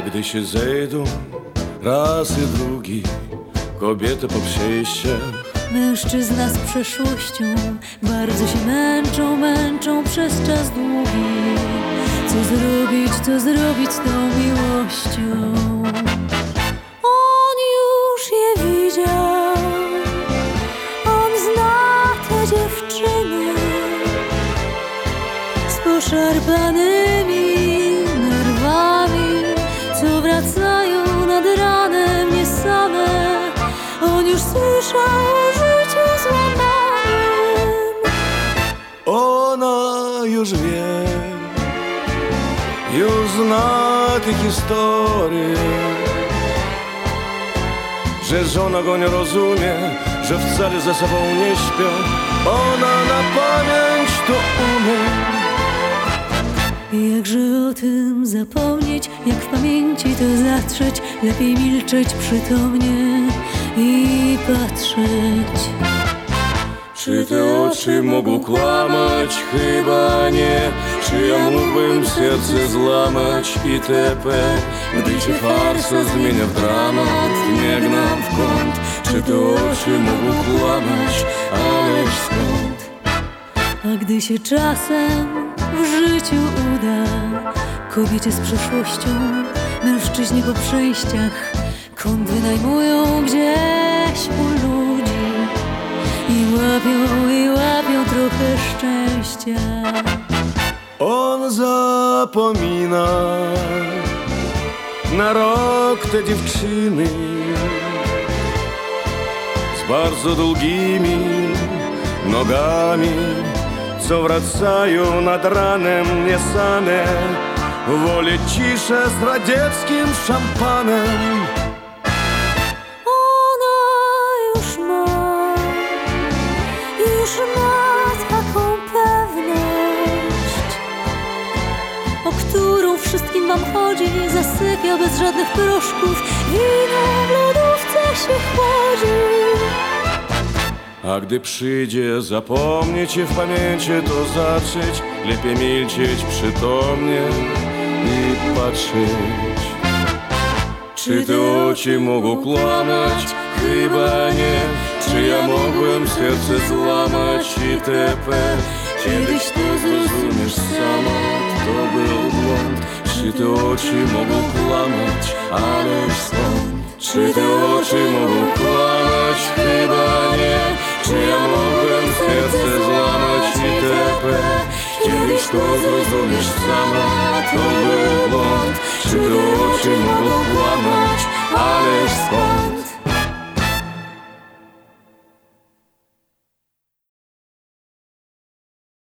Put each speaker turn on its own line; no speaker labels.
gdy się zejdą raz i drugi kobiety po przejściach.
Mężczyzna z przeszłością bardzo się męczą przez czas długi. Co zrobić z tą miłością? On już je widział, on zna te dziewczyny z poszarpanymi nerwami, co wracają nad ranem nie same. On już słyszał o życiu złamanym.
Ona już wie, już zna te historie, że żona go nie rozumie, że wcale ze sobą nie śpią. Ona na pamięć to umie.
Jakże o tym zapomnieć, jak w pamięci to zatrzeć? Lepiej milczeć przytomnie i patrzeć.
Czy te oczy mogą kłamać? Chyba nie. Czy ja mógłbym serce złamać itp. Gdy się farsa zmienia w dramat, nie gnam w kąt. Czy te oczy mogą kłamać? Ależ skąd?
A gdy się czasem w życiu uda kobiecie z przeszłością, mężczyźni po przejściach kąt wynajmują gdzieś u ludzi i łapią trochę szczęścia.
On zapomina na rok te dziewczyny z bardzo długimi nogami, co wracają nad ranem niesane. Wolę ciszę z radzieckim szampanem.
Ona już ma taką pewność, o którą wszystkim wam chodzi. Zasypia bez żadnych proszków, wino w lodówce się chłodzi.
A gdy przyjdzie zapomnieć je w pamięci, to zacząć lepiej milczeć przytomnie i patrzeć. Czy te oczy mogą kłamać? Chyba nie. Czy ja mogłem serce złamać itp. Kiedyś to zrozumiesz sama, to był błąd. Czy te oczy mogą kłamać? Ależ skąd? Czy te oczy mogą kłamać? Chyba nie. Czy ja mogłem serce złamać itp. Kiedyś to zrozumiesz sama, to był błąd. Czy te oczy mogą kłamać? Ależ skąd?